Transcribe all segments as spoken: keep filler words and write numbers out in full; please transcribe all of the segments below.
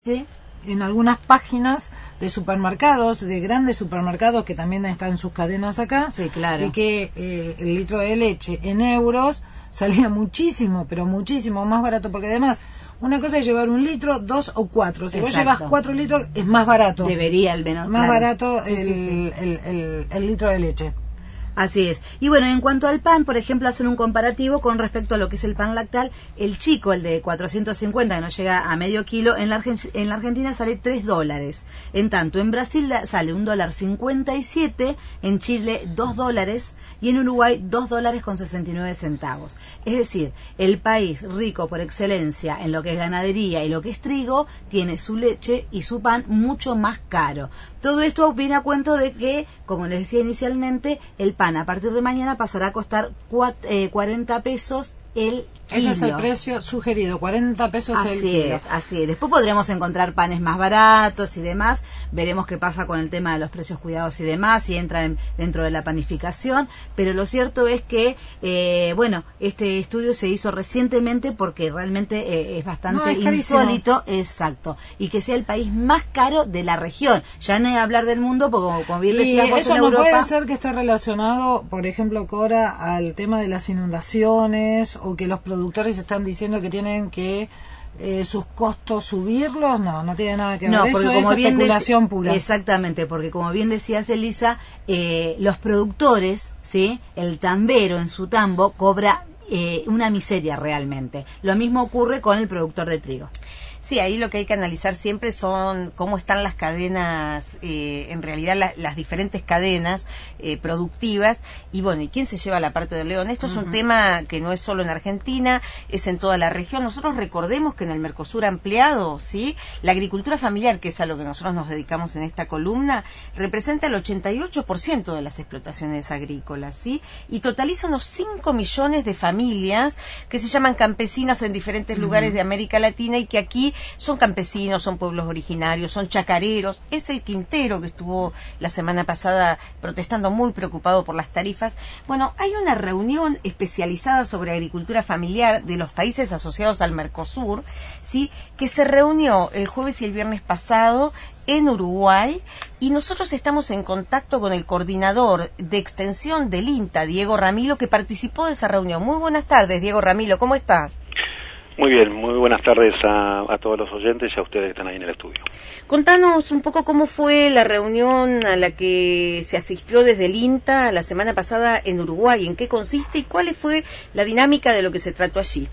Sí. En algunas páginas de supermercados, de grandes supermercados que también están en sus cadenas acá, sí, claro. y que eh, el litro de leche en euros salía muchísimo, pero muchísimo más barato, porque además una cosa es llevar un litro, dos o cuatro. Si Exacto. vos llevas cuatro litros es más barato. Debería al menos. Más claro. barato sí, el, sí, sí. El, el, el litro de leche. Así es. Y bueno, en cuanto al pan, por ejemplo, hacen un comparativo con respecto a lo que es el pan lactal. El chico, el de cuatrocientos cincuenta, que no llega a medio kilo, en la, Argen en la Argentina sale tres dólares. En tanto, en Brasil sale un dólar cincuenta y siete, en Chile dos dólares y en Uruguay dos dólares con sesenta y nueve centavos. Es decir, el país rico por excelencia en lo que es ganadería y lo que es trigo, tiene su leche y su pan mucho más caro. Todo esto viene a cuento de que, como les decía inicialmente, el pan a partir de mañana pasará a costar cuarenta pesos el kilo. Ese es el precio sugerido, cuarenta pesos así el kilo. Es, así es. Después podremos encontrar panes más baratos y demás. Veremos qué pasa con el tema de los precios cuidados y demás, si entran dentro de la panificación. Pero lo cierto es que, eh, bueno, este estudio se hizo recientemente porque realmente eh, es bastante no, es insólito. Exacto. Y que sea el país más caro de la región. Ya no hay hablar del mundo, porque como, como bien decías vos, eso en no Europa... puede ser que esté relacionado, por ejemplo, Cora, al tema de las inundaciones, o que los productores están diciendo que tienen que eh, sus costos subirlos. No, no tiene nada que ver. No, eso como es bien especulación pura. Exactamente, porque como bien decías, Elisa, eh, los productores, ¿sí? El tambero en su tambo cobra eh, una miseria realmente. Lo mismo ocurre con el productor de trigo. Sí, ahí lo que hay que analizar siempre son cómo están las cadenas, eh, en realidad la, las diferentes cadenas eh, productivas, y bueno, ¿y quién se lleva la parte del león? Esto uh-huh. es un tema que no es solo en Argentina, es en toda la región. Nosotros recordemos que en el Mercosur ampliado, ¿sí? La agricultura familiar, que es a lo que nosotros nos dedicamos en esta columna, representa el ochenta y ocho por ciento de las explotaciones agrícolas, ¿sí? Y totaliza unos cinco millones de familias que se llaman campesinas en diferentes uh-huh. lugares de América Latina, y que aquí son campesinos, son pueblos originarios, son chacareros. Es el Quintero que estuvo la semana pasada protestando, muy preocupado por las tarifas. Bueno, hay una reunión especializada sobre agricultura familiar de los países asociados al Mercosur, ¿sí? Que se reunió el jueves y el viernes pasado en Uruguay, y nosotros estamos en contacto con el coordinador de extensión del INTA, Diego Ramilo, que participó de esa reunión. Muy buenas tardes, Diego Ramilo, ¿cómo está? Muy bien, muy buenas tardes a, a todos los oyentes y a ustedes que están ahí en el estudio. Contanos un poco cómo fue la reunión a la que se asistió desde el INTA la semana pasada en Uruguay, en qué consiste y cuál fue la dinámica de lo que se trató allí.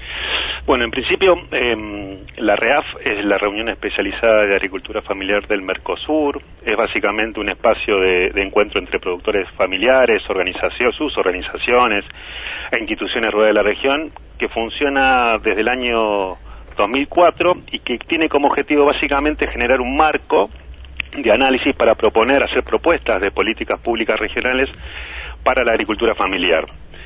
Bueno, en principio, eh, la REAF es la reunión especializada de agricultura familiar del Mercosur. Es básicamente un espacio de, de encuentro entre productores familiares, organizaciones, sus organizaciones e instituciones rurales de la región, que funciona desde el año dos mil cuatro y que tiene como objetivo básicamente generar un marco de análisis para proponer, hacer propuestas de políticas públicas regionales para la agricultura familiar.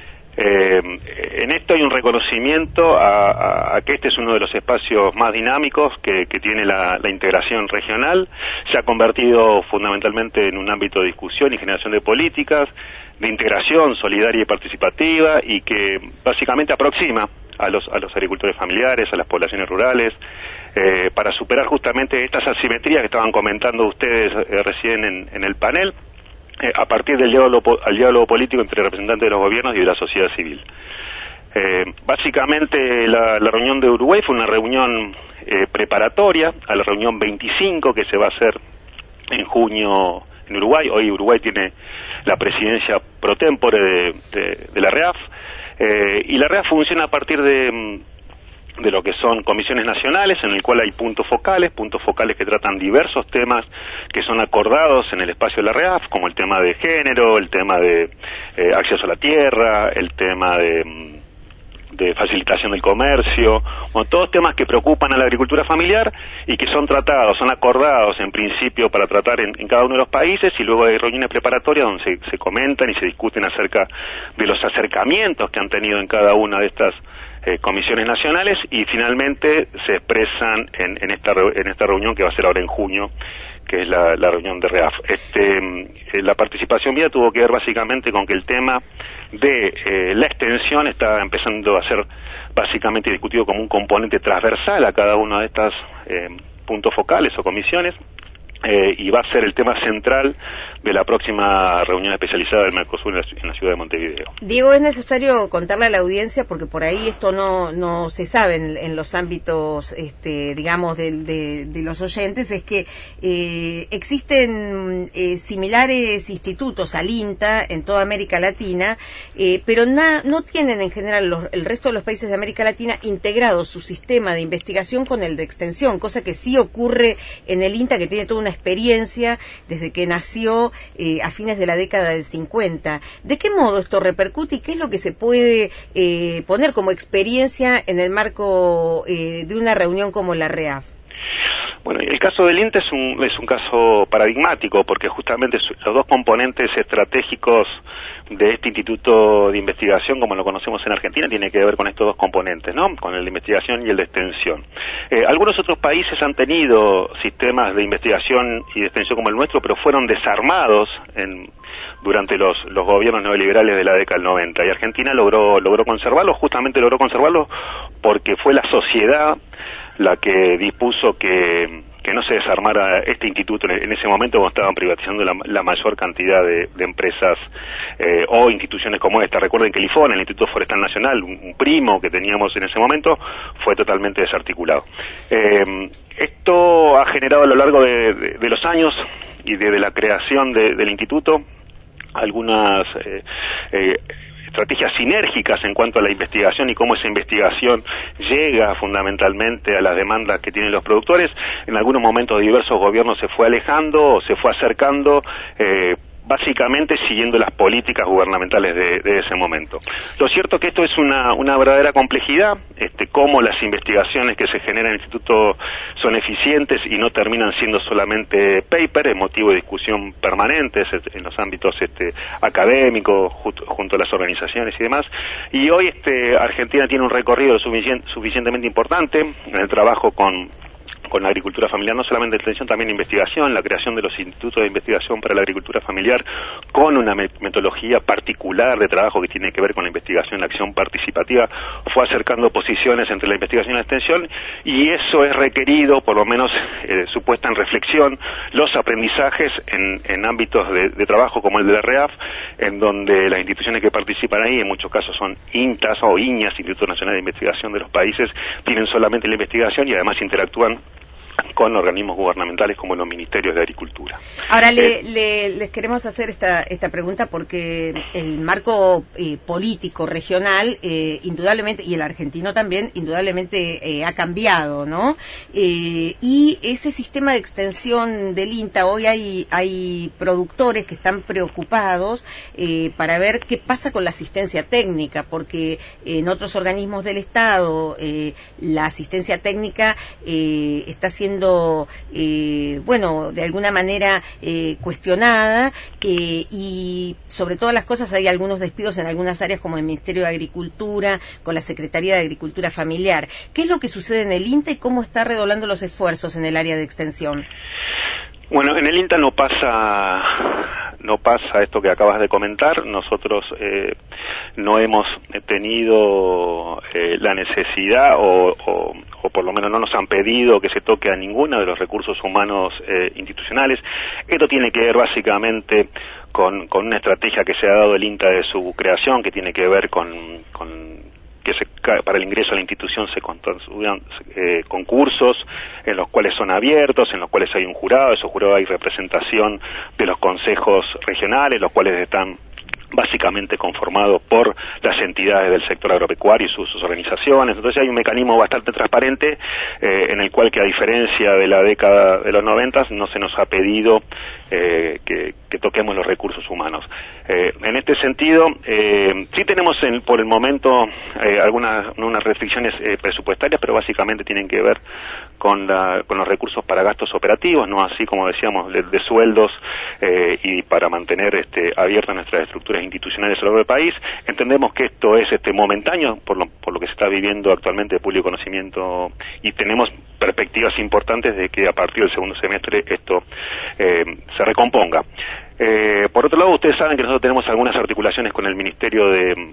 Eh, en esto hay un reconocimiento a, a, a que este es uno de los espacios más dinámicos que, que tiene la, la integración regional. Se ha convertido fundamentalmente en un ámbito de discusión y generación de políticas, de integración solidaria y participativa, y que básicamente aproxima a los, a los agricultores familiares, a las poblaciones rurales, eh, para superar justamente estas asimetrías que estaban comentando ustedes eh, recién en, en el panel, Eh, a partir del diálogo, al diálogo político entre representantes de los gobiernos y de la sociedad civil. Eh, básicamente la, la reunión de Uruguay fue una reunión eh, preparatoria a la reunión veinticinco que se va a hacer en junio en Uruguay. Hoy Uruguay tiene la presidencia pro tempore de, de, de la REAF, eh, y la REAF funciona a partir de de lo que son comisiones nacionales, en el cual hay puntos focales, puntos focales que tratan diversos temas que son acordados en el espacio de la REAF, como el tema de género, el tema de eh, acceso a la tierra, el tema de, de facilitación del comercio, bueno, todos temas que preocupan a la agricultura familiar y que son tratados, son acordados en principio para tratar en, en cada uno de los países, y luego hay reuniones preparatorias donde se, se comentan y se discuten acerca de los acercamientos que han tenido en cada una de estas Eh, comisiones nacionales, y finalmente se expresan en, en esta en esta reunión que va a ser ahora en junio, que es la, la reunión de REAF. Este, eh, la participación mía tuvo que ver básicamente con que el tema de eh, la extensión está empezando a ser básicamente discutido como un componente transversal a cada una de estas eh, puntos focales o comisiones, eh, y va a ser el tema central de la próxima reunión especializada del Mercosur en la, en la ciudad de Montevideo. Diego, es necesario contarle a la audiencia, porque por ahí esto no no se sabe en, en los ámbitos, este, digamos, de, de, de los oyentes, es que eh, existen eh, similares institutos al INTA en toda América Latina, eh, pero na, no tienen en general los, el resto de los países de América Latina integrado su sistema de investigación con el de extensión, cosa que sí ocurre en el INTA, que tiene toda una experiencia desde que nació Eh, a fines de la década del cincuenta. ¿De qué modo esto repercute y qué es lo que se puede eh, poner como experiencia en el marco eh, de una reunión como la REAF? Bueno, el caso del INTA es un, es un caso paradigmático, porque justamente los dos componentes estratégicos de este instituto de investigación, como lo conocemos en Argentina, tiene que ver con estos dos componentes, ¿no? Con el de investigación y el de extensión. Eh, algunos otros países han tenido sistemas de investigación y de extensión como el nuestro, pero fueron desarmados en, durante los, los gobiernos neoliberales de la década del noventa, y Argentina logró, logró conservarlos, justamente logró conservarlos porque fue la sociedad la que dispuso que, que no se desarmara este instituto en ese momento, cuando estaban privatizando la, la mayor cantidad de, de empresas eh, o instituciones como esta. Recuerden que el IFON, el Instituto Forestal Nacional, un, un primo que teníamos en ese momento, fue totalmente desarticulado. Eh, esto ha generado a lo largo de, de, de los años y desde la creación de, del instituto algunas eh, eh, estrategias sinérgicas en cuanto a la investigación y cómo esa investigación llega fundamentalmente a las demandas que tienen los productores. En algunos momentos diversos gobiernos se fue alejando o se fue acercando, eh, básicamente siguiendo las políticas gubernamentales de, de ese momento. Lo cierto es que esto es una, una verdadera complejidad, este, cómo las investigaciones que se generan en el instituto son eficientes y no terminan siendo solamente paper, es motivo de discusión permanente en los ámbitos este, académicos, junto, junto a las organizaciones y demás. Y hoy este, Argentina tiene un recorrido suficient, suficientemente importante en el trabajo con con la agricultura familiar, no solamente de extensión, también de investigación, la creación de los institutos de investigación para la agricultura familiar, con una metodología particular de trabajo que tiene que ver con la investigación, la acción participativa, fue acercando posiciones entre la investigación y la extensión, y eso es requerido, por lo menos eh, su puesta en reflexión, los aprendizajes en, en ámbitos de, de trabajo como el de la REAF, en donde las instituciones que participan ahí, en muchos casos son INTAs o INIAS, Instituto Nacional de Investigación de los países, tienen solamente la investigación y además interactúan con organismos gubernamentales como los ministerios de Agricultura. Ahora le, eh, le, les queremos hacer esta esta pregunta porque el marco eh, político regional eh, indudablemente, y el argentino también, indudablemente eh, ha cambiado, ¿no? Eh, y ese sistema de extensión del INTA, hoy hay hay productores que están preocupados eh, para ver qué pasa con la asistencia técnica, porque en otros organismos del Estado eh, la asistencia técnica eh, está siendo Eh, bueno, de alguna manera eh, cuestionada eh, y sobre todas las cosas hay algunos despidos en algunas áreas como el Ministerio de Agricultura, con la Secretaría de Agricultura Familiar. ¿Qué es lo que sucede en el INTA y cómo está redoblando los esfuerzos en el área de extensión? Bueno, en el INTA no pasa no pasa esto que acabas de comentar. Nosotros eh, no hemos tenido eh, la necesidad o, o, o por lo menos no nos han pedido que se toque a ninguno de los recursos humanos eh, institucionales. Esto tiene que ver básicamente con, con una estrategia que se ha dado el INTA de su creación, que tiene que ver con, con que se, para el ingreso a la institución se construyan eh, concursos en los cuales son abiertos, en los cuales hay un jurado, esos jurados hay representación de los consejos regionales, los cuales están básicamente conformados por las entidades del sector agropecuario y sus, sus organizaciones. Entonces hay un mecanismo bastante transparente eh, en el cual, que a diferencia de la década de los noventas, no se nos ha pedido eh, que, que toquemos los recursos humanos. Eh, en este sentido, eh, sí tenemos en, por el momento eh, algunas unas restricciones eh, presupuestarias, pero básicamente tienen que ver con, la, con los recursos para gastos operativos, no así como decíamos de, de sueldos eh, y para mantener este, abiertas nuestras estructuras institucionales a lo largo del país. Entendemos que esto es este momentáneo por lo, por lo que se está viviendo actualmente de público conocimiento, y tenemos perspectivas importantes de que a partir del segundo semestre esto eh, se recomponga. Eh, por otro lado, ustedes saben que nosotros tenemos algunas articulaciones con el Ministerio de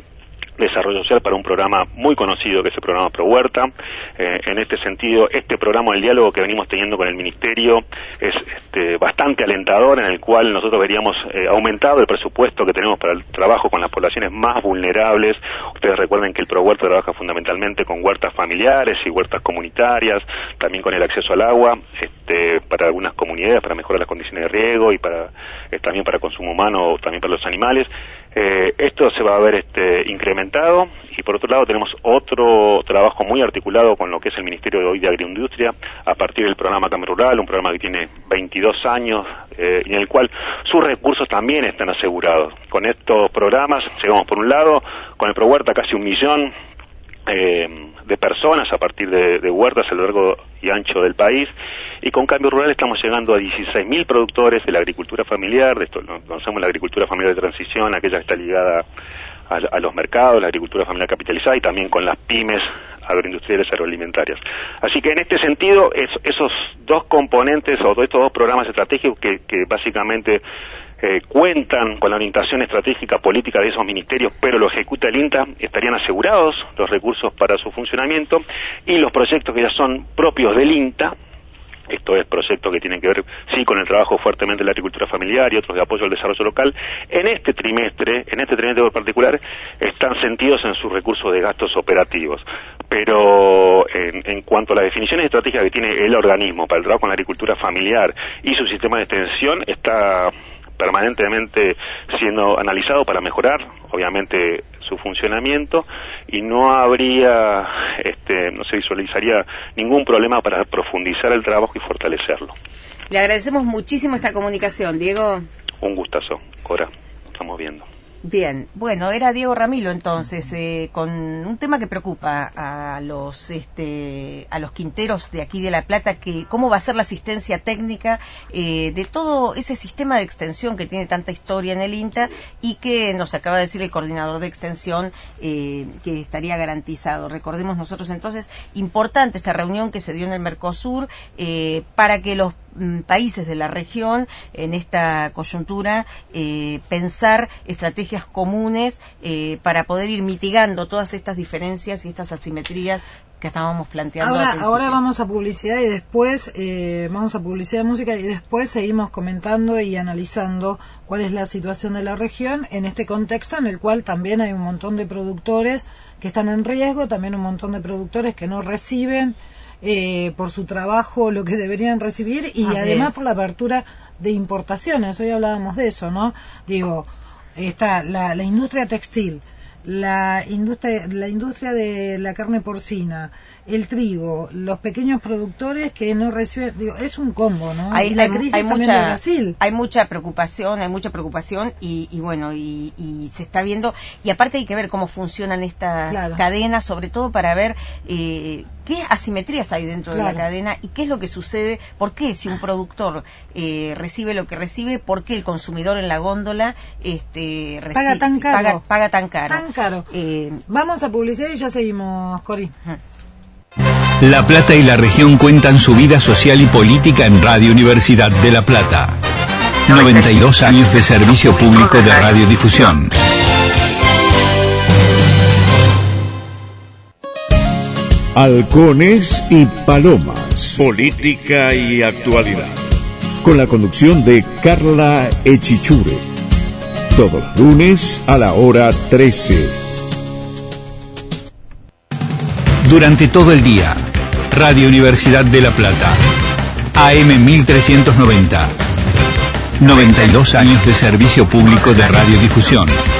desarrollo social para un programa muy conocido que es el programa Pro Huerta. Eh, en este sentido, este programa, el diálogo que venimos teniendo con el Ministerio es este, bastante alentador, en el cual nosotros veríamos eh, aumentado el presupuesto que tenemos para el trabajo con las poblaciones más vulnerables. Ustedes recuerden que el Pro Huerta trabaja fundamentalmente con huertas familiares y huertas comunitarias, también con el acceso al agua este, para algunas comunidades, para mejorar las condiciones de riego y para eh, también para consumo humano, también para los animales. Eh, esto se va a ver este, incrementado, y por otro lado tenemos otro trabajo muy articulado con lo que es el Ministerio de hoy de Agroindustria a partir del programa Cambio Rural, un programa que tiene veintidós años eh, y en el cual sus recursos también están asegurados. Con estos programas llegamos por un lado, con el Pro Huerta casi un millón eh, de personas a partir de, de huertas a lo largo y ancho del país, y con Cambio Rural estamos llegando a dieciséis mil productores de la agricultura familiar, de esto lo conocemos la agricultura familiar de transición, aquella que está ligada a, a los mercados, la agricultura familiar capitalizada, y también con las pymes agroindustriales agroalimentarias. Así que en este sentido, es, esos dos componentes, o estos dos programas estratégicos que, que básicamente eh, cuentan con la orientación estratégica política de esos ministerios, pero lo ejecuta el INTA, estarían asegurados los recursos para su funcionamiento, y los proyectos que ya son propios del INTA, esto es proyectos que tienen que ver, sí, con el trabajo fuertemente de la agricultura familiar y otros de apoyo al desarrollo local, en este trimestre, en este trimestre en particular, están sentidos en sus recursos de gastos operativos. Pero en, en cuanto a las definiciones estratégicas que tiene el organismo para el trabajo con la agricultura familiar y su sistema de extensión, está permanentemente siendo analizado para mejorar, obviamente, su funcionamiento, y no habría, este, no se visualizaría ningún problema para profundizar el trabajo y fortalecerlo. Le agradecemos muchísimo esta comunicación, Diego. Un gustazo, Cora, estamos viendo. Bien, bueno, era Diego Ramilo entonces, eh, con un tema que preocupa a los este, a los quinteros de aquí de La Plata, que cómo va a ser la asistencia técnica eh, de todo ese sistema de extensión que tiene tanta historia en el INTA, y que nos acaba de decir el coordinador de extensión eh, que estaría garantizado. Recordemos nosotros entonces, importante esta reunión que se dio en el Mercosur eh, para que los países de la región en esta coyuntura eh, pensar estrategias comunes eh, para poder ir mitigando todas estas diferencias y estas asimetrías que estábamos planteando. Ahora, ahora vamos a publicidad y después eh, vamos a publicidad de música y después seguimos comentando y analizando cuál es la situación de la región en este contexto en el cual también hay un montón de productores que están en riesgo, también un montón de productores que no reciben Eh, por su trabajo lo que deberían recibir, y Así además es. por la apertura de importaciones. Hoy hablábamos de eso, ¿no? Digo, está la, la industria textil, la industria, la industria de la carne porcina, el trigo, los pequeños productores que no reciben, digo, es un combo, ¿no? Hay, y la hay, crisis hay también mucha, de Brasil. hay mucha preocupación, hay mucha preocupación y, y bueno, y, y se está viendo, y aparte hay que ver cómo funcionan estas Claro. cadenas, sobre todo para ver eh, qué asimetrías hay dentro Claro. de la cadena y qué es lo que sucede, por qué si un productor eh, recibe lo que recibe, por qué el consumidor en la góndola este, recibe, Paga tan caro. paga, paga tan caro. Tan caro. Eh, Vamos a publicidad y ya seguimos, Cori. La Plata y la región cuentan su vida social y política en Radio Universidad de La Plata. noventa y dos años de servicio público de radiodifusión. Halcones y Palomas. Política y actualidad. Con la conducción de Carla Echichure. Todos los lunes a la hora trece. Durante todo el día, Radio Universidad de La Plata. A M mil trescientos noventa. noventa y dos años de servicio público de radiodifusión.